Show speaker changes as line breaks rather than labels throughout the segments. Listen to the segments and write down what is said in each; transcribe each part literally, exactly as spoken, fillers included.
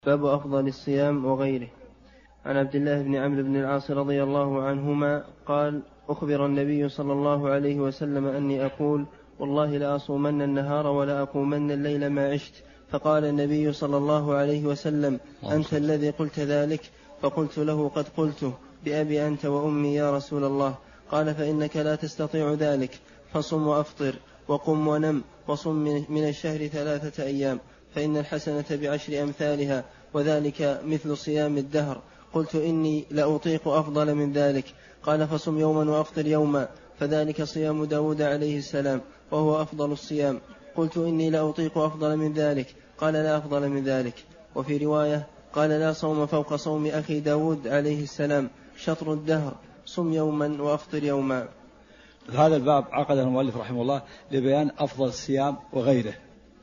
باب أفضل الصيام وغيره. عن عبد الله بن عمرو بن العاص رضي الله عنهما قال: أخبر النبي صلى الله عليه وسلم أني أقول: والله لأصومن النهار ولا أقومن الليل ما عشت. فقال النبي صلى الله عليه وسلم: أنت الذي قلت ذلك؟ فقلت له: قد قلته بأبي أنت وأمي يا رسول الله. قال: فإنك لا تستطيع ذلك، فصم وأفطر وقم ونم وصم من الشهر ثلاثة أيام، فإن الحسنة بعشر أمثالها، وذلك مثل صيام الدهر. قلت: إني لأطيق أفضل من ذلك. قال: فصم يوما وأفطر يوما، فذلك صيام داود عليه السلام، وهو أفضل الصيام. قلت: إني لأطيق أفضل من ذلك. قال: لا أفضل من ذلك. وفي رواية قال: لا صوم فوق صوم أخي داود عليه السلام، شطر الدهر، صم يوما وأفطر يوما.
هذا الباب عقده المؤلف رحمه الله لبيان أفضل الصيام وغيره.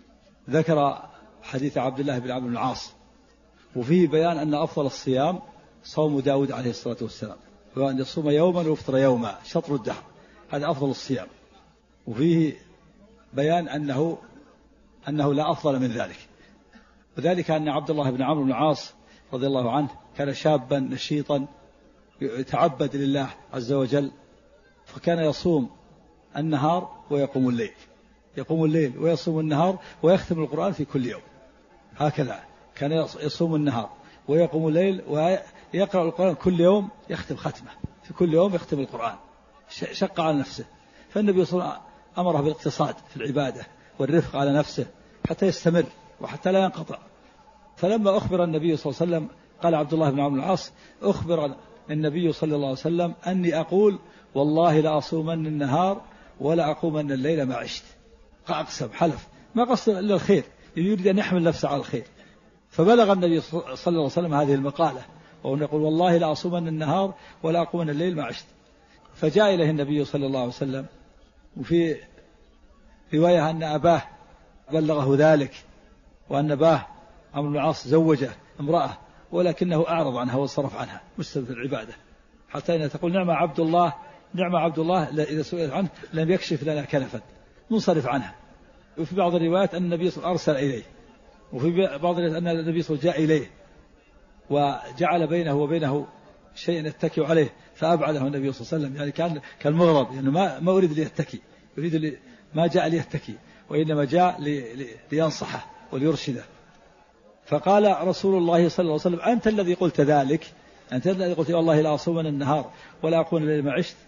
ذكر حديث عبد الله بن عمرو بن العاص، وفيه بيان أن أفضل الصيام صوم داود عليه الصلاة والسلام، وأن يصوم يوما ويفطر يوما، شطر الدهر، هذا أفضل الصيام. وفيه بيان أنه أنه لا أفضل من ذلك، وذلك أن عبد الله بن عمرو بن العاص رضي الله عنه كان شابا نشيطا يتعبد لله عز وجل، فكان يصوم النهار ويقوم الليل، يقوم الليل ويصوم النهار ويختم القرآن في كل يوم. هكذا كان يصوم النهار ويقوم الليل ويقرأ القرآن كل يوم، يختم ختمة في كل يوم، يختم القرآن. شق على نفسه، فالنبي صلى الله عليه وسلم أمره بالاقتصاد في العبادة والرفق على نفسه حتى يستمر وحتى لا ينقطع. فلما أخبر النبي صلى الله عليه وسلم، قال عبد الله بن عمرو بن العاص: أخبر النبي صلى الله عليه وسلم أني أقول: والله لا أصومن النهار ولا أقومن الليل ما عشت. أقسم، حلف، ما قصد إلا الخير، يريد أن يحمل نفسه على الخير. فبلغ النبي صلى الله عليه وسلم هذه المقالة، وأن يقول: والله لا أصومن النهار ولا أقومن الليل ما عشت. فجاء إليه النبي صلى الله عليه وسلم، وفي رواية أن أباه بلغه ذلك، وأن أباه عمرو بن العاص زوجه امرأة، ولكنه أعرض عنها وصرف عنها مستمر في العبادة، حتى أن تقول: نعم عبد الله، نعم عبد الله، إذا سئلت عنه لم يكشف لنا كنفا، منصرف عنها. وفي بعض الروايات أن النبي صلى الله عليه وسلم أرسل إليه، وفي بعض الروايات أن النبي صلى الله عليه وسلم جاء إليه وجعل بينه وبينه شيء يتكئ عليه، فأبعده النبي صلى الله عليه وسلم، يعني كان كان مغضب، يعني ما ما أريد ليتكي، يريد لي ما جاء ليتكي، وإنما جاء لي لي لينصحه وليرشده. فقال رسول الله صلى الله عليه وسلم: أنت الذي قلت ذلك، أنت الذي قلت والله لا أصومن النهار ولا أقوم الليل ما عشت.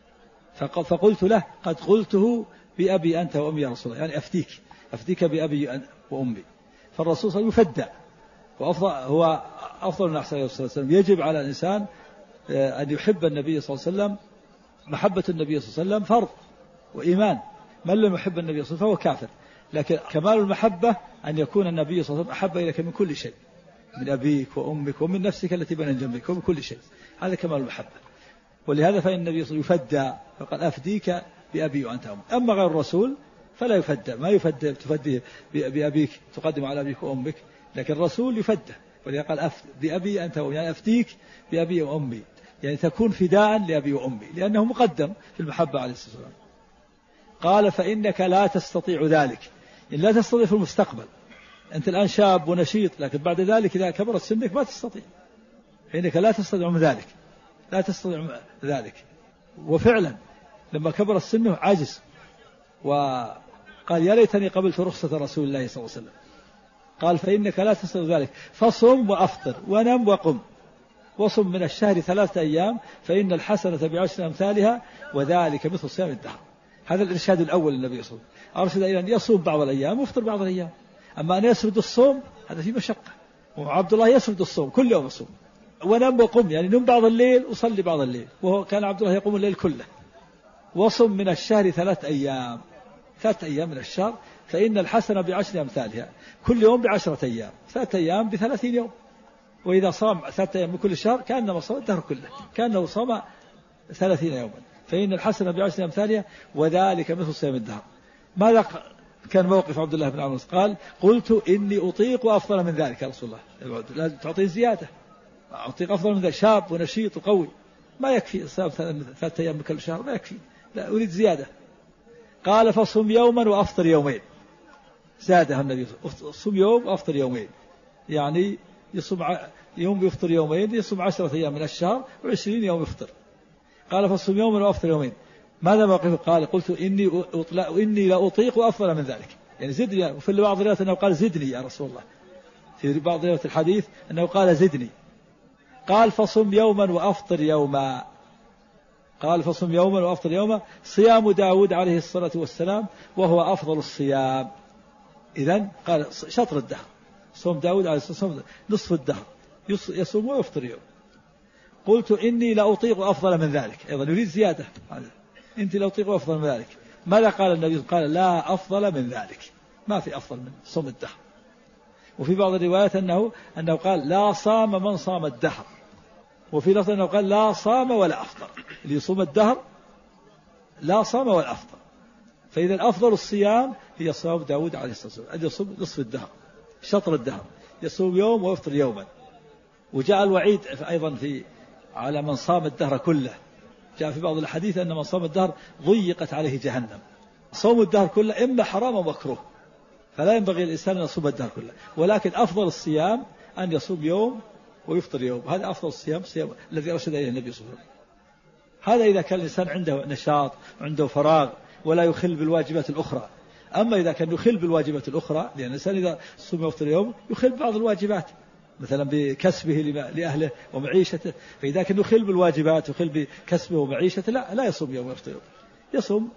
فقلت له: قد قلته بأبي أنت وأمي يا رسول الله، يعني أفتيك أفتيك بأبي وأمي. فالرسول صلى الله عليه وسلم يفدى، وأفضل هو أفضل الناس عليه الصلاة والسلام. يجب على الإنسان أن يحب النبي صلى الله عليه وسلم. محبة النبي صلى الله عليه وسلم فرض وإيمان، من لم يحب النبي صلى الله عليه وسلم فهو كافر. لكن كمال المحبة أن يكون النبي صلى الله عليه وسلم أحب إليك من كل شيء، من أبيك وأمك ومن نفسك التي بين جنبك ومن كل شيء، هذا كمال المحبة. ولهذا فإن النبي صلى الله عليه وسلم يفدى، فقال: أفديك بأبي وأنت أمي. أما غير الرسول فلا يفدى، ما يفدى تفديه بأبيك، تقدم على أبيك وأمك، لكن الرسول يفدى، ولهذا قال: أفد بأبي أنت وأمي، يعني أفديك بأبي وأمي، يعني تكون فداء لأبي وأمي، لأنه مقدم في المحبة عليه الصلاة والسلام. قال: فإنك لا تستطيع ذلك، يعني لا تستطيع في المستقبل، أنت الآن شاب ونشيط، لكن بعد ذلك إذا كبرت سنك ما تستطيع، فإنك لا تستطيع ذلك، لا تستطيع ذلك. وفعلا لما كبر السن عجز، وقال: يا ليتني قبلت رخصة رسول الله صلى الله عليه وسلم. قال: فإنك لا تستطيع ذلك، فصم وأفطر ونم وقم وصم من الشهر ثلاثة أيام، فإن الحسنة بعشر أمثالها، وذلك مثل صيام الدهر. هذا الإرشاد الأول للنبي صلى الله عليه وسلم، أرشد إلى أن يصوم بعض الأيام ويفطر بعض الأيام. أما أن يسرد الصوم هذا في مشقة، وعبد الله يسرد الصوم كل يوم يصوم. ونم وقم، يعني نم بعض الليل وصلي بعض الليل، وهو كان عبد الله يقوم الليل كله. وصم من الشهر ثلاث أيام، ثلاث أيام من الشهر، فإن الحسنة بعشر أمثالها، كل يوم بعشرة أيام، ثلاث أيام بثلاثين يوم. وإذا صام ثلاث أيام من كل شهر كأنما صام الدهر كله، كأنه صام ثلاثين يوما، فإن الحسنة بعشر أمثالها، وذلك مثل صيام الدهر. ماذا كان موقف عبد الله بن عمرو؟ قال: قلت: إني أطيق أفضل من ذلك يا رسول الله، لا تعطي زيادة، أطيق أفضل من ذلك، شاب ونشيط وقوي، ما يكفي صام ثلاثة أيام من كل شهر، ما يكفي، لا أريد زيادة. قال: فصم يوما وأفطر يومين. زادها النبي: صم يوم وأفطر يومين، يعني يصوم يوم يفطر يومين، يصوم عشرة أيام من الشهر وعشرين يوم يفطر. قال فصوم يوما وأفطر يومين. ماذا موقفه؟ قال قلت إني إني لا أطيق أفضل من ذلك، يعني زدني. وفي بعض الروايات أنه قال زدني يا رسول الله، في بعض روايات الحديث أنه قال زدني. قال فصم يوما وأفطر يوما. قال فصم يوما وأفطر يوما، صيام داود عليه الصلاة والسلام وهو أفضل الصيام. إذن قال شطر الدهر، صوم داود عليه الصلاة والسلام نصف الدهر، يصوم ويفطر يوم. قلت إني لا أطيق أفضل من ذلك، أيضا يريد زيادة. أنت لا أطيق أفضل من ذلك. ماذا قال النبي؟ قال لا أفضل من ذلك، ما في أفضل من صوم الدهر. وفي بعض الروايات أنه أنه قال لا صام من صام الدهر، وفي لفظ أنه قال لا صام ولا أفطر، اللي يصوم الدهر لا صام ولا أفطر. فإذا أفضل الصيام هي صوم داود عليه الصلاة والسلام، أن يصوم نصف الدهر شطر الدهر، يصوم يوم ويفطر يوما. وجاء الوعيد أيضا في على من صام الدهر كله. جاء في بعض الحديث أن من صام الدهر ضيقت عليه جهنم. صوم الدهر كله إما حرام ومكروه، فلا ينبغي الإنسان أن يصوم الدهر كله، ولكن أفضل الصيام أن يصوم يوم ويفطر يوم. هذا أفضل الصيام، صيام الذي أرشد إليه النبي صلى الله عليه وسلم. هذا إذا كان الإنسان عنده نشاط وعنده فراغ ولا يخل بالواجبات الأخرى. أما إذا كان يخل بالواجبات الأخرى، لأن الإنسان إذا صوم ويفطر يوم يخل بعض الواجبات، مثلا بكسبه لأهله ومعيشته. فإذا كان يخل بالواجبات ويخل بكسبه ومعيشته لا لا يصوم يوم ويفطر يوم، يصوم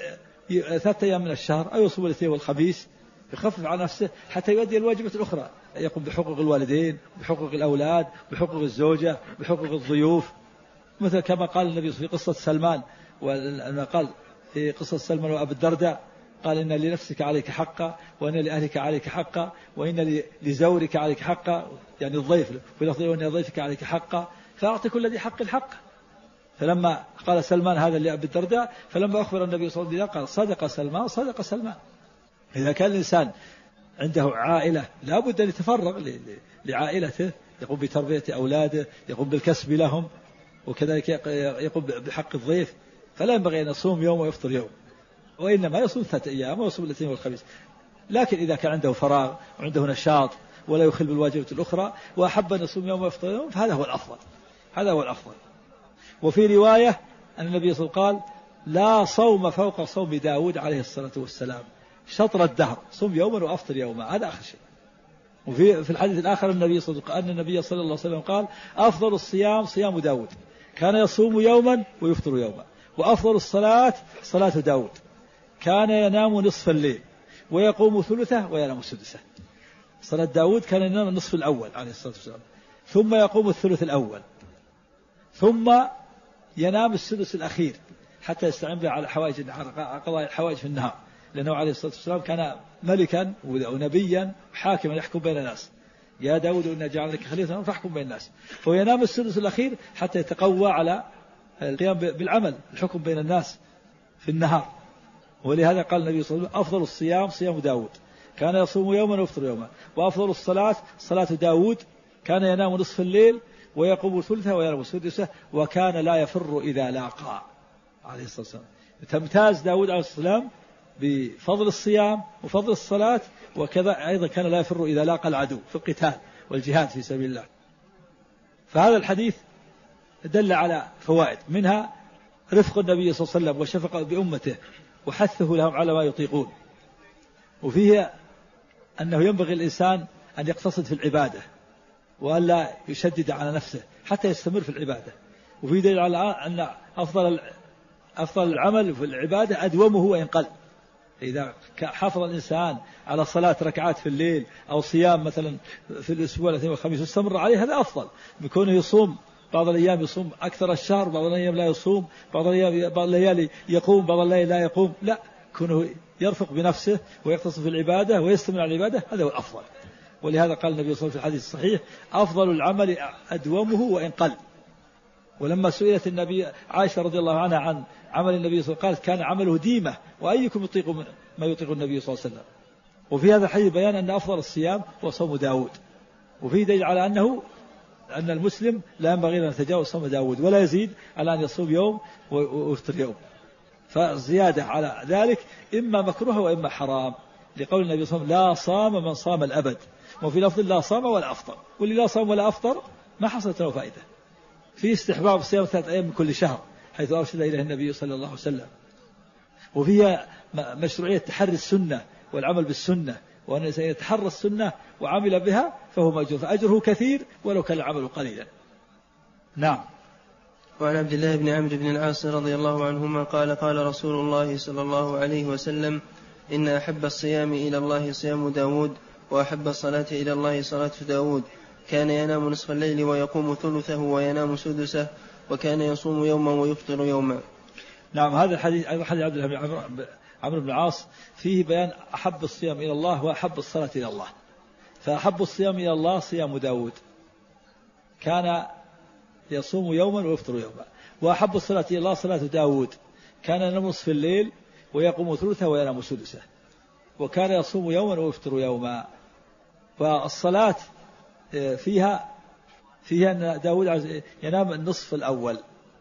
ثلاثة أيام من الشهر، أو يصوم الاثنين والخميس، يخفف على نفسه حتى يؤدي الواجبات الأخرى، يقوم بحقوق الوالدين، بحقوق الأولاد، بحقوق الزوجة، بحقوق الضيوف. مثل كما قال النبي في قصة سلمان، وما قال في قصة سلمان وأبي الدرداء، قال إن لنفسك عليك حقا، وإن لأهلك عليك حقا، وإن لزورك عليك حقا، يعني الضيف، وإن لضيفك عليك حقا، فأعطي كل ذي حق الحق. فلما قال سلمان هذا لأبي الدرداء، فلما أخبر النبي صلى الله عليه وسلم قال صدق سلمان صدق سلمان. إذا كان الإنسان عنده عائلة لا بد أن يتفرغ لعائلته، يقوم بتربية أولاده، يقوم بالكسب لهم، وكذلك يقوم بحق الضيف، فلا ينبغي أن يصوم يوم ويفطر يوم، وإنما يصوم ثلاثة أيام ويصوم الاثنين والخميس. لكن إذا كان عنده فراغ وعنده نشاط ولا يخل بالواجبات الأخرى وأحب أن يصوم يوم ويفطر يوم، فهذا هو الأفضل، هذا هو الأفضل. وفي رواية أن النبي صلى الله عليه وسلم قال لا صوم فوق صوم داود عليه الصلاة والسلام، شطر الدهر، صوم يوما وأفطر يوما، هذا آخر شيء. وفي في الحديث الآخر النبي صلى الله أن النبي صلى الله عليه وسلم قال أفضل الصيام صيام داود، كان يصوم يوما ويفطر يوما. وأفضل الصلاة صلاة داود، كان ينام نصف الليل ويقوم ثلثه وينام سدسه. صلاة داود كان ينام النصف الأول عليه الصلاة والسلام، ثم يقوم الثلث الأول، ثم ينام السدس الأخير حتى يستعين به على حوائج على قضاء الحوائج في النهار، لأنه عليه الصلاة والسلام كان ملكا ونبيا حاكما يحكم بين الناس. يا داود إنا جعلناك خليفة فاحكم بين الناس. فينام السدس الأخير حتى يتقوى على القيام بالعمل، الحكم بين الناس في النهار. ولهذا قال النبي صلى الله عليه وسلم أفضل الصيام صيام داود، كان يصوم يوما ويفطر يوما. وأفضل الصلاة صلاة داود، كان ينام نصف الليل ويقوم ثلثه وينام سدسه، وكان لا يفر إذا لاقى عليه الصلاة والسلام. تمتاز داود عليه السلام بفضل الصيام وفضل الصلاة، وكذا أيضا كان لا يفر إذا لاقى العدو في القتال والجهاد في سبيل الله. فهذا الحديث دل على فوائد، منها رفق النبي صلى الله عليه وسلم وشفقه بأمته وحثه لهم على ما يطيقون. وفيه أنه ينبغي الإنسان أن يقتصد في العبادة وأن لا يشدد على نفسه حتى يستمر في العبادة. وفيه دليل على أن أفضل أفضل العمل في العبادة أدومه وإن قل. إذا حافظ الإنسان على صلاة ركعات في الليل أو صيام مثلا في الأسبوع الاثنين والخميس واستمر عليه، هذا أفضل من كونه يصوم بعض الأيام يصوم أكثر الشهر، بعض الأيام لا يصوم، بعض الأيام بعض الليالي يقوم، بعض الليالي لا يقوم. لا، كونه يرفق بنفسه ويقتصد في العبادة ويستمر على العبادة، هذا هو الأفضل. ولهذا قال النبي صلى الله عليه وسلم في الحديث الصحيح أفضل العمل أدومه وإن قل. ولما سئلت النبي عائشة رضي الله عنها عن عمل النبي صلى الله عليه وسلم قالت كان عمله ديمة وأيكم يطيق ما يطيق النبي صلى الله عليه وسلم. وفي هذا الحديث بيان أن أفضل الصيام هو صوم داود، وفيه دليل على أنه أن المسلم لا ينبغي أن يتجاوز صوم داود ولا يزيد على أن يصوم يوم ويفطر يوم. فالزيادة على ذلك إما مكروه وإما حرام، لقول النبي صلى الله عليه وسلم لا صام من صام الأبد وفي لفظ لا صام ولا أفطر، واللي لا صام ولا أفطر ما حصلت له فائدة. في استحباب صيام ثلاثة أيام من كل شهر حيث أرشد إليه النبي صلى الله عليه وسلم، وفيها مشروعية تحري السنة والعمل بالسنة، وأن الإنسان يتحرى السنة وعمل بها فهو مأجور، فأجره كثير ولو كان العمل قليلا. نعم.
وعن عبد الله بن عمرو بن العاص رضي الله عنهما قال قال رسول الله صلى الله عليه وسلم: إن أحب الصيام إلى الله صيام داود، وأحب الصلاة إلى الله صلاة داود، كان ينام نصف الليل ويقوم ثلثه وينام سدسه، وكان يصوم يوما ويفطر يوما.
نعم. هذا الحديث حديث عبد الله بن عمرو بن العاص فيه بيان أحب الصيام إلى الله وأحب الصلاة إلى الله. فأحب الصيام إلى الله صيام داود، كان يصوم يوما ويفطر يوما. وأحب الصلاة إلى الله صلاة داود، كان ينام نصف الليل ويقوم ثلثه وينام سدسه، وكان يصوم يوما ويفطر يوما. فالصلاة فيها فيها أن داود ينام النصف الأول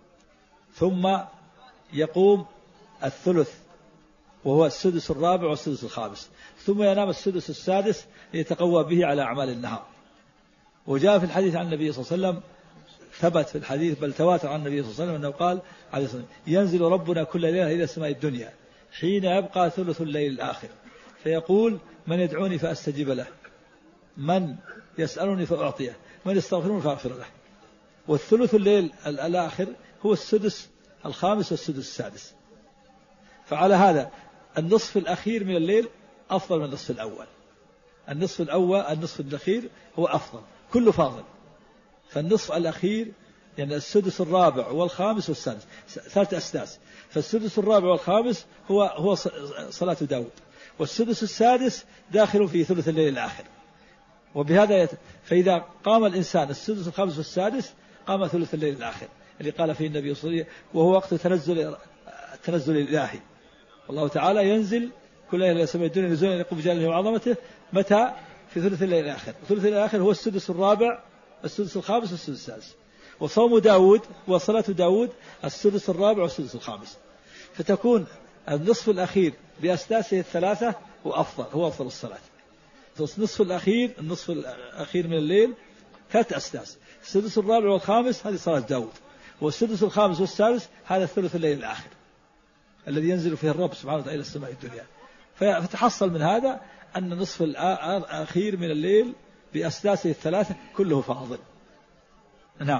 ثم يقوم الثلث وهو السدس الرابع والسدس الخامس، ثم ينام السدس السادس ليتقوى به على أعمال النهار. وجاء في الحديث عن النبي صلى الله عليه وسلم، ثبت في الحديث بل تواتر عن النبي صلى الله عليه وسلم أنه قال عليه الصلاة والسلام: ينزل ربنا كل ليلة إلى السماء الدنيا حين يبقى ثلث الليل الآخر فيقول: من يدعوني فأستجيب له، من يسألني فأعطيه، من يستغفرني فأغفر له. والثلث الليل الآخر هو السدس الخامس والسدس السادس. فعلى هذا النصف الأخير من الليل أفضل من النصف الأول. النصف الأول النصف الأخير هو أفضل، كله فاضل. فالنصف الأخير يعني السدس الرابع والخامس والسادس، ثلاث أسداس. فالسدس الرابع والخامس هو هو صلاة داود، والسدس السادس داخل في ثلث الليل الآخر. وبهذا يت... فإذا قام الإنسان السدس الخامس والسادس قام ثلث الليل الآخر اللي قال فيه النبي صلى الله عليه وسلم: وهو وقت تنزل التنزل الإلهي، والله تعالى ينزل كل ليلة إلى سماء الدنيا نزولا يقوم بجلاله وعظمته. متى؟ في ثلث الليل الآخر. ثلث الليل الآخر هو السدس الرابع السدس الخامس والسدس السادس. وصوم داود وصلاة داود السدس الرابع والسدس الخامس. فتكون النصف الأخير بأسداسه الثلاثة هو أفضل، هو أفضل الصلاة. النصف الأخير النصف الأخير من الليل ثلاث أسداس، السدس الرابع والخامس هذه صلاة داود، والسدس الخامس والسادس هذا ثلث الليل الآخر الذي ينزل فيه الرب سبحانه وتعالى إلى السماء الدنيا. فتحصل من هذا أن النصف الأخير من الليل بأسداسه الثلاثة كله فاضل. نعم.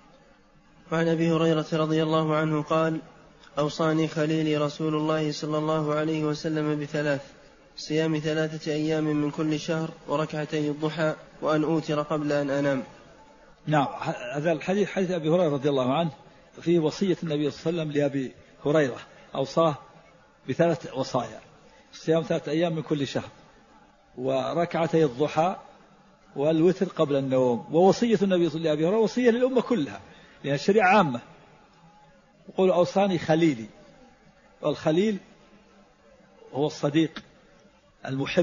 وعن أبي هريرة رضي الله عنه قال: أوصاني خليلي رسول الله صلى الله عليه وسلم بثلاث: صيام ثلاثة أيام من كل شهر، وركعتي الضحى، وأن أوتر قبل أن أنام.
نعم. هذا الحديث حديث أبي هريرة رضي الله عنه فيه وصية النبي صلى الله عليه وسلم لأبي هريرة، أوصاه بثلاث وصايا: صيام ثلاثة أيام من كل شهر، وركعتي الضحى، والوتر قبل النوم. ووصية النبي صلى الله عليه وسلم لأبي هريرة وصية للأمة كلها لأن الشريعة عامة. يقول: أوصاني خليلي، والخليل هو الصديق المحب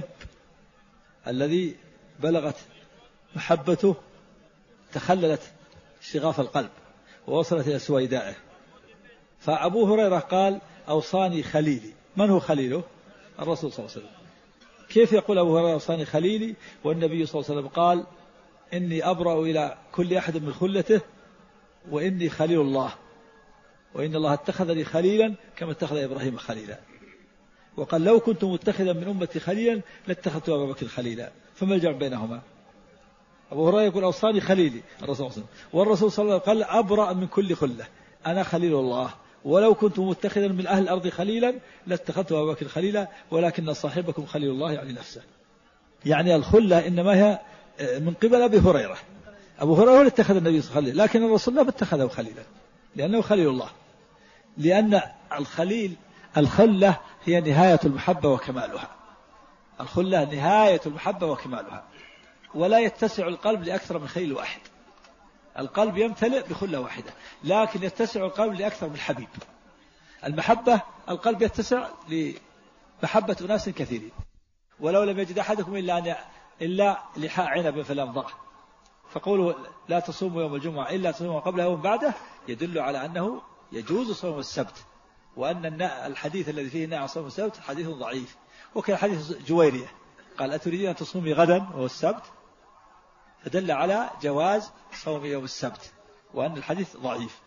الذي بلغت محبته تخللت شغاف القلب ووصلت إلى سويدائه. فأبو هريرة قال: أوصاني خليلي. من هو خليله؟ الرسول صلى الله عليه وسلم. كيف يقول أبو هريرة أوصاني خليلي والنبي صلى الله عليه وسلم قال: إني أبرأ إلى كل أحد من خلته وإني خليل الله، وإن الله اتخذني خليلا كما اتخذ إبراهيم خليلا. وقال: لو كنت متخذا من أمتي خليلا لاتخذت أبا بكر خليلا. فما الجمع بينهما؟ أبو هريرة يقول: أوصاني خليلي الرسول صلى الله عليه وسلم، والرسول صلى الله عليه وسلم قال: أبرأ من كل خلة، أنا خليل الله، ولو كنت متخذا من أهل الأرض خليلا لاتخذت أبا بكر خليلا، ولكن صاحبكم خليل الله يعني نفسه. يعني الخلة إنما هي من قبل أبي هريرة. أبو هريرة هو اللي اتخذ النبي صلى الله عليه وسلم، لكن الرسول لا اتخذه خليلا لأنه خليل الله. لأن الخليل الخلة هي نهاية المحبة وكمالها. الخلة نهاية المحبة وكمالها، ولا يتسع القلب لأكثر من خليل واحد. القلب يمتلئ بخلة واحدة، لكن يتسع القلب لأكثر من حبيب. المحبة القلب يتسع لمحبة أناس كثيرين، ولو لم يجد أحدكم إلا أن إلا لحاء عنب فليمضغه. فقولوا لا تصوموا يوم الجمعة إلا تصوموا قبله ومن بعده يدل على أنه يجوز صوم السبت، وأن الحديث الذي فيه نهي عن صوم السبت حديث ضعيف. وكان حديث جويرية قال أتريدين أن تصومي غدا وهو السبت، فدل على جواز صوم يوم السبت، وأن الحديث ضعيف.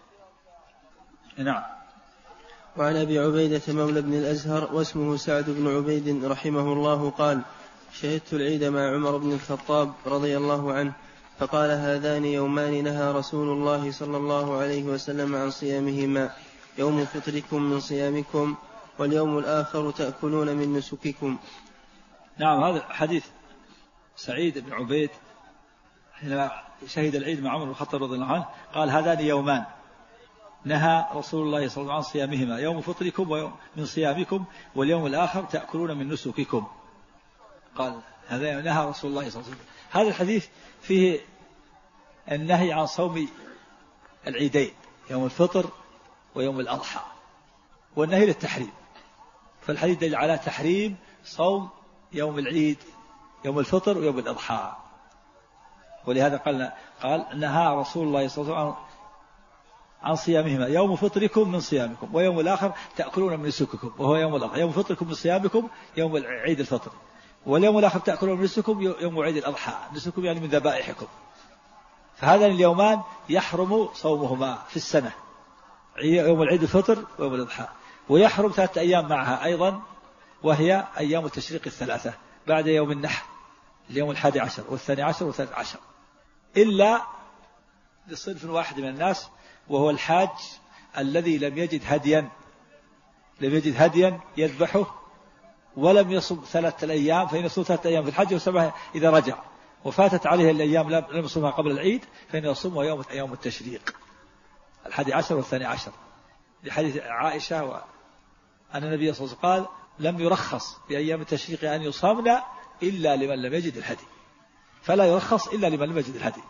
نعم.
وعن أبي عبيدة مولى بن الأزهر واسمه سعد بن عبيد رحمه الله قال: شهدت العيد مع عمر بن الخطاب رضي الله عنه، فقال: هذان يومان نهى رسول الله صلى الله عليه وسلم عن صيامهما، يوم فطركم من صيامكم، واليوم الآخر تأكلون من نسككم.
نعم. هذا حديث سعيد بن عبيد حين شهد العيد مع عمر بن الخطاب رضي الله عنه قال: هذان يومان نهى رسول الله صلى الله عليه وسلم عن صيامهما، يوم فطركم ويوم من صيامكم، واليوم الآخر تأكلون من نسككم. قال هذا نهى رسول الله صلى الله عليه وسلم. هذا الحديث فيه النهي عن صوم العيدين، يوم الفطر ويوم الأضحى، والنهي للتحريم. فالحديث دل على تحريم صوم يوم العيد، يوم الفطر ويوم الأضحى. ولهذا قال قال نهى رسول الله صلى الله عليه وسلم عن صيامهما، يوم فطركم من صيامكم، ويوم الآخر تأكلون من نسككم، وهو يوم الأضحى. يوم فطركم من صيامكم يوم عيد الفطر، واليوم الآخر تأكلون من نسككم يوم عيد الأضحى. نسككم يعني من ذبائحكم. فهذان اليومان يحرم صومهما في السنة، يوم العيد الفطر ويوم الأضحى، ويحرم ثلاثة أيام معها أيضا، وهي أيام التشريق الثلاثة بعد يوم النحر، اليوم الحادي عشر والثاني عشر والثالث عشر، إلا لصنف واحد من الناس، وهو الحاج الذي لم يجد هديا لم يجد هديا يذبحه ولم يصم ثلاثة الأيام، فإن يصوم ثلاثة أيام في الحج وسبعة إذا رجع، وفاتت عليه الأيام لم يصومها قبل العيد، فإن يصومها يوم يوم التشريق الحادي عشر والثاني عشر، لحديث عائشة وأن النبي صلى الله عليه وسلم قال: لم يرخص في أيام التشريق أن يصامنا إلا لمن لم يجد الهدي، فلا يرخص إلا لمن لم يجد الهدي.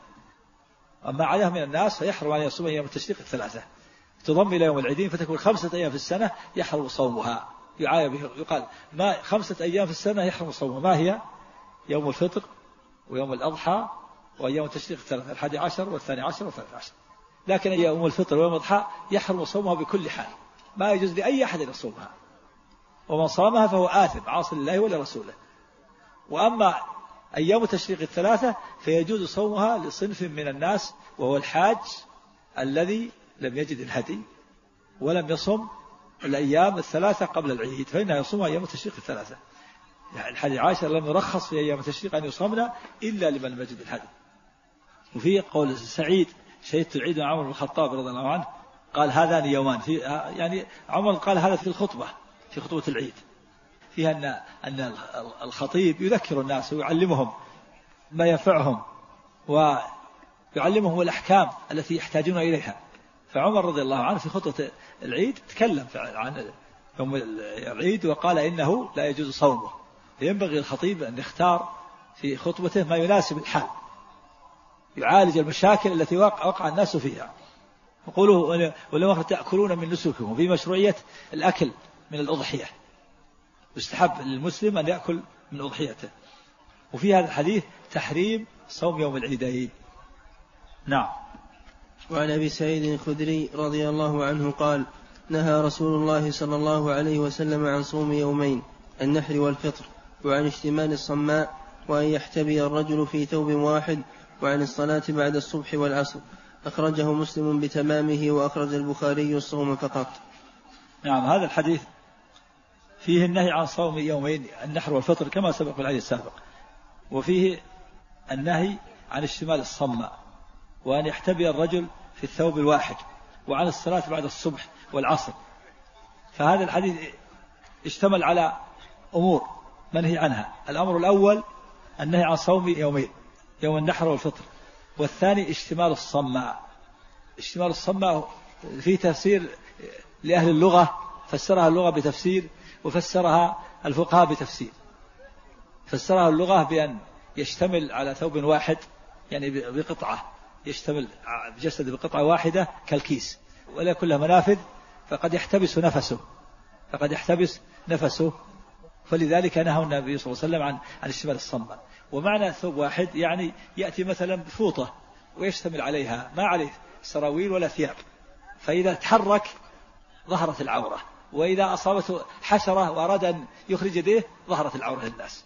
أما عليها من الناس فيحرم أن يصوم أيام التشريق الثلاثة، تضم إلى يوم العيدين، فتكون خمسة أيام في السنة يحرم صومها. يعايب يقال ما خمسة أيام في السنة يحرم صومها، ما هي؟ يوم الفطر ويوم الأضحى وأيام التشريق الثلاثة، الحادي عشر والثاني عشر والثالث عشر. لكن يوم الفطر ويوم الأضحى يحرم صومها بكل حال، ما يجوز لأي أحد أن يصومها، ومن صامها فهو آثم عاصي لله ولرسوله. وأما أيام التشريق الثلاثة فيجوز صومها لصنف من الناس، وهو الحاج الذي لم يجد الهدي ولم يصم الأيام الثلاثة قبل العيد، فإنها يصومها أيام التشريق الثلاثة. يعني الحادي عشر لم يرخص في أيام التشريق أن يصومنا إلا لمن لم يجد الهدي. وفي قول سعيد: شهدت العيد مع عمر بن الخطاب رضي الله عنه، قال: هذان يومان. في يعني عمر قال هذا في الخطبة، في خطبة العيد، فيها أن أن الخطيب يذكر الناس ويعلمهم ما ينفعهم ويعلمهم الأحكام التي يحتاجون إليها. فعمر رضي الله عنه في خطبة العيد تكلم عن يوم العيد وقال إنه لا يجوز صومه، ينبغي الخطيب أن يختار في خطبته ما يناسب الحال، يعالج المشاكل التي وقع الناس فيها. يقولوا: ولما تأكلون من نسككم، في مشروعية الأكل من الأضحية، يستحب للمسلم أن يأكل من أضحيته. وفي هذا الحديث تحريم صوم يوم العيدين. نعم.
وعن أبي سعيد الخدري رضي الله عنه قال: نهى رسول الله صلى الله عليه وسلم عن صوم يومين، النحر والفطر، وعن اشتمال الصماء، وأن يحتبي الرجل في ثوب واحد، وعن الصلاة بعد الصبح والعصر. أخرجه مسلم بتمامه، وأخرج البخاري الصوم فقط.
نعم. هذا الحديث فيه النهي عن صوم يومين، النحر والفطر، كما سبق في الحديث السابق، وفيه النهي عن اشتمال الصماء، وأن يحتبي الرجل في الثوب الواحد، وعن الصلاة بعد الصبح والعصر. فهذا الحديث اشتمل على أمور منهي عنها. الأمر الأول النهي عن صوم يومين، يوم النحر والفطر، والثاني اشتمال الصماء. اشتمال الصماء في تفسير لأهل اللغة، فسرها اللغة بتفسير، وفسرها الفقهاء بتفسير. فسرها اللغة بأن يشتمل على ثوب واحد، يعني بقطعة، يشتمل بجسد بقطعة واحدة كالكيس، ولا كلها منافذ، فقد يحتبس نفسه فقد يحتبس نفسه فلذلك نهى النبي صلى الله عليه وسلم عن عن اشتمال الصماء. ومعنى ثوب واحد يعني يأتي مثلا بفوطة ويشتمل عليها، ما عليه سراويل ولا ثياب، فإذا تحرك ظهرت العورة، وإذا أصابته حشرة وأراد أن يخرج يديه ظهرت العورة للناس.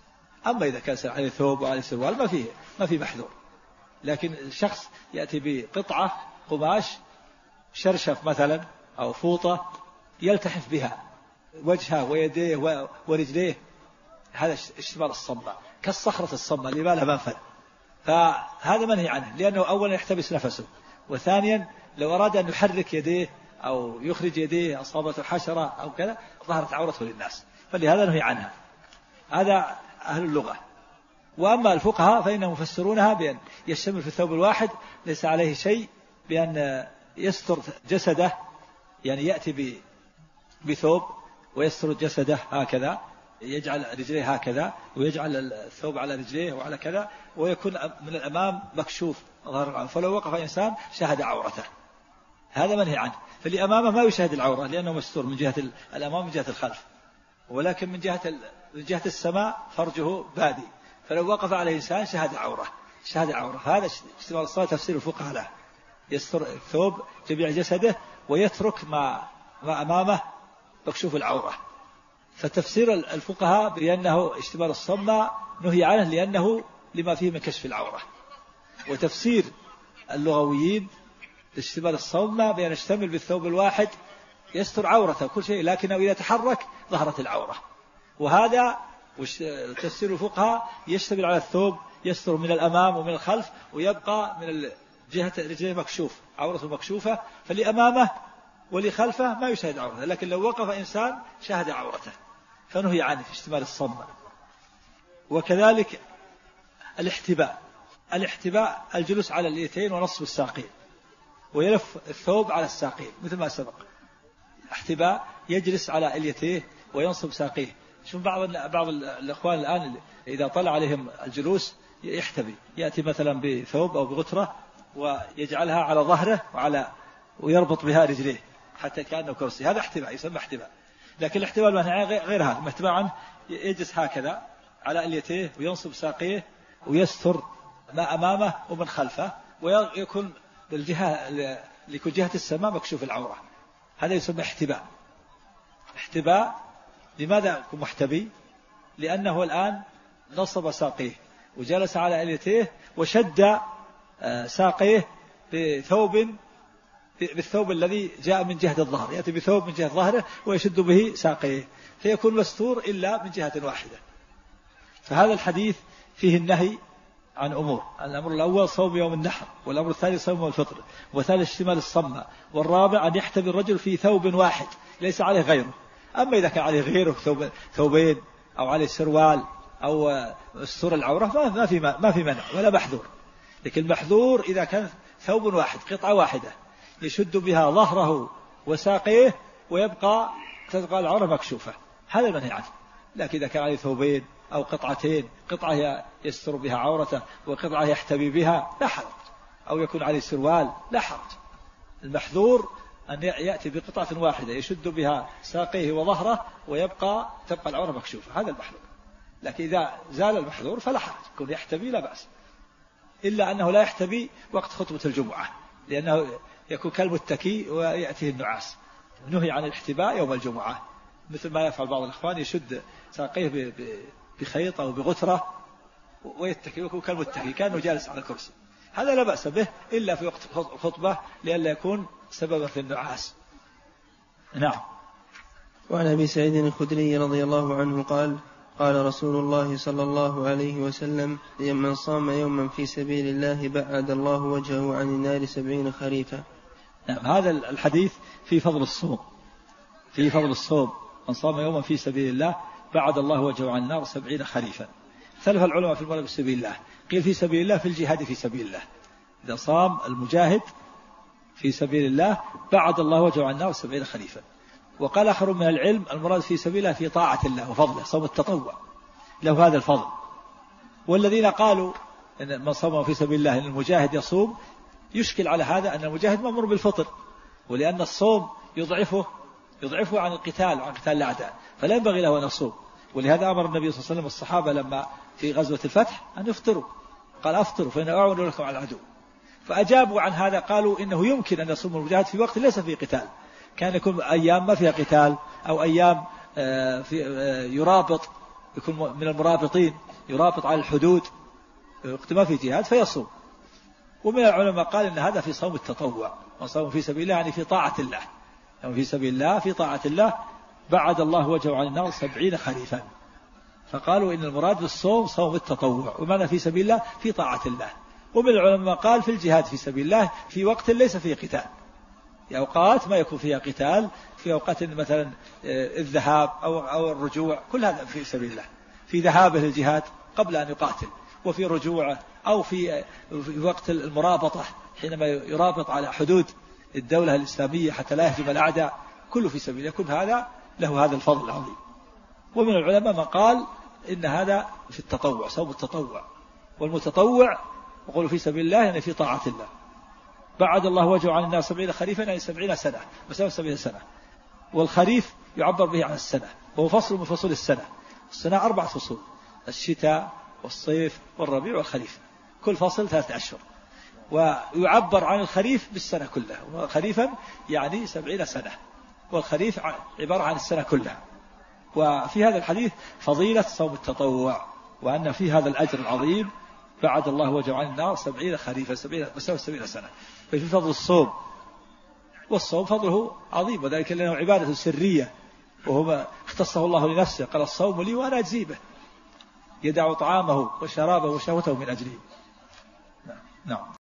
أما إذا كان عليه ثوب وعليه سروال ما فيه ما في محذور. لكن الشخص يأتي بقطعة قماش شرشف مثلا أو فوطة يلتحف بها وجهه ويديه ورجليه، هذا اشتمال الصمة كالصخرة الصمة اللي ما لها منفذ، فهذا منهي عنه، لأنه أولا يحتبس نفسه، وثانيا لو أراد أن يحرك يديه أو يخرج يديه أصابته حشرة أو كذا ظهرت عورته للناس، فلهذا نهي عنها. هذا أهل اللغة. وأما الفقهاء فإنهم يفسرونها بأن يشتمل في الثوب الواحد ليس عليه شيء، بأن يستر جسده، يعني يأتي بثوب ويستر جسده هكذا، يجعل رجليه هكذا ويجعل الثوب على رجليه وعلى كذا، ويكون من الأمام مكشوف ظهر، فلو وقف إنسان شاهد عورته، هذا منهي عنه. فاللي أمامه ما يشاهد العورة لأنه مستور من جهة الأمام من جهة الخلف، ولكن من جهة من جهة السماء فرجه بادي، فلو وقف عليه إنسان شاهد عورة شاهد عورة هذا اشتمال الصلاة تفسير الفقهاء له، يستر الثوب جميع جسده ويترك ما ما أمامه مكشوف العورة. فتفسير الفقهاء بأنه اشتمال الصمة نهي عنه لأنه لما فيه من كشف العورة، وتفسير اللغويين اشتمال الصمة بأن يشتمل بالثوب الواحد يستر عورته كل شيء، لكنه إذا تحرك ظهرت العورة. وهذا تفسير الفقهاء يشتمل على الثوب يستر من الأمام ومن الخلف، ويبقى من جهة رجليه مكشوف عورته مكشوفة، فاللي أمامه واللي خلفه ما يشاهد عورته، لكن لو وقف إنسان شاهد عورته، فنهي عنه في اشتمال الصمة. وكذلك الاحتباء الاحتباء الجلوس على اليتين ونصب الساقين ويلف الثوب على الساقين مثل ما سبق. احتباء يجلس على اليتيه وينصب ساقيه. شوف بعض بعض الأخوان الآن إذا طلع عليهم الجلوس يحتبي، يأتي مثلا بثوب أو بغترة ويجعلها على ظهره وعلى ويربط بها رجليه حتى كأنه كرسي، هذا احتباء يسمى احتباء. لكن الاحتباء المنهي غير هذا، الاحتباء عنه يجلس هكذا على اليتيه وينصب ساقيه ويستر ما أمامه ومن خلفه، ويكون الجهة لكل جهة السماء مكشوف العورة، هذا يسمى احتباء. احتباء لماذا يكون محتبي؟ لأنه الآن نصب ساقيه وجلس على اليتيه وشد ساقيه بثوب بالثوب الذي جاء من جهة الظهر، يأتي بثوب من جهة ظهره ويشد به ساقيه، فيكون مستور إلا من جهة واحدة. فهذا الحديث فيه النهي عن أمور: الأمر الأول صوم يوم النحر، والأمر الثاني صوم يوم الفطر، والثالث اشتمال الصمة، والرابع أن يحتبي الرجل في ثوب واحد ليس عليه غيره. أما إذا كان عليه غيره ثوب ثوبين أو عليه سروال أو استر العورة ما في ما في منع ولا محذور. لكن المحذور إذا كان ثوب واحد قطعة واحدة يشد بها ظهره وساقيه ويبقى تبقى العورة مكشوفة، هذا المنهي عنه. لكن إذا كان عليه ثوبين أو قطعتين، قطعة يستر بها عورته وقطعة يحتبي بها لا حرج، أو يكون عليه سروال لا حرج. المحذور أن يأتي بقطعة واحدة يشد بها ساقيه وظهره ويبقى تبقى العورة مكشوفة، هذا المحذور. لكن إذا زال المحذور فلا حرج، يكون يحتبي لا بأس، إلا أنه لا يحتبي وقت خطبة الجمعة لأنه يكون كالمتكي ويأتيه النعاس. نهي عن الاحتباء يوم الجمعة، مثل ما يفعل بعض الأخوان يشد ساقيه بخيط أو بغترة ويتكي ويكون كالمتكي كأنه جالس على الكرسي، هذا لا بأس به إلا في وقت الخطبة لئلا يكون سببا في النعاس. نعم.
وعن أبي سعيد الخدري رضي الله عنه قال: قال رسول الله صلى الله عليه وسلم: من صام يوما في سبيل الله بعد الله وجهه عن النار سبعين خريفا.
نعم. هذا الحديث في فضل الصوم، في فضل الصوم: من صام يوما في سبيل الله بعد الله وجهه عن النار سبعين خريفا. اختلف العلماء في المراد بسبيل الله، قيل في سبيل الله في الجهاد في سبيل الله، إذا صام المجاهد في سبيل الله بعد الله وجهه عن النار سبعين خريفا. وقال آخر من العلم المراد في سبيل الله في طاعة الله وفضله، صوم التطوع له هذا الفضل. والذين قالوا إن من صام في سبيل الله إن المجاهد يصوم، يشكل على هذا أن المجاهد مأمور بالفطر، ولأن الصوم يضعفه يضعفه عن القتال وعن قتال الأعداء، فلا ينبغي له أن يصوم. ولهذا أمر النبي صلى الله عليه وسلم الصحابة لما في غزوة الفتح أن يفطروا، قال: أفطروا فإن أعون لكم على العدو. فأجابوا عن هذا، قالوا إنه يمكن أن يصوم المجاهد في وقت ليس فيه قتال، كان يكون أيام ما فيها قتال أو أيام في يرابط، يكون من المرابطين يرابط على الحدود وقت ما في جهاد فيصوم. ومن العلماء قال إن هذا في صوم التطوع، وصوم في سبيل الله يعني في طاعة الله، يعني في سبيل الله في طاعة الله بعد الله وجهه عن النار سبعين خريفا. فقالوا إن المراد بالصوم صوم التطوع، ومعنى في سبيل الله في طاعة الله. ومن العلماء قال في الجهاد في سبيل الله في وقت ليس فيه قتال، في أوقات ما يكون فيها قتال، في أوقات مثلا الذهاب أو أو الرجوع، كل هذا في سبيل الله، في ذهابه للجهاد قبل أن يقاتل، وفي رجوعه، أو في في وقت المرابطة حينما يرابط على حدود الدولة الإسلامية حتى لا يهجم الأعداء، كله في سبيل الله، يكون هذا له هذا الفضل العظيم. ومن العلماء من قال إن هذا في التطوع، صوم التطوع. والمتطوع يقول في سبيل الله يعني في طاعة الله بعد الله وجهه عن الناس سبعين خريفا يعني سبعين سنة، مسافة سبعين سنة. والخريف يعبر به عن السنة، وهو فصل من فصول السنة. السنة أربعة فصول: الشتاء والصيف والربيع والخريف، كل فصل ثلاثة أشهر. ويعبر عن الخريف بالسنة كلها، وخريفا يعني سبعين سنة، والخريف عبارة عن السنة كلها. وفي هذا الحديث فضيلة صوم التطوع، وأن في هذا الأجر العظيم بعد الله وجهه عن النار سبعين خريفا، سبعين مسافة سبعين سنة. ففي فضل الصوم، والصوم فضله عظيم، وذلك لأنه عبادة سرية، وهو اختصه الله لنفسه، قال الصوم لي وأنا أجزي به، يدع طعامه وشرابه وشهوته من أجله. نعم.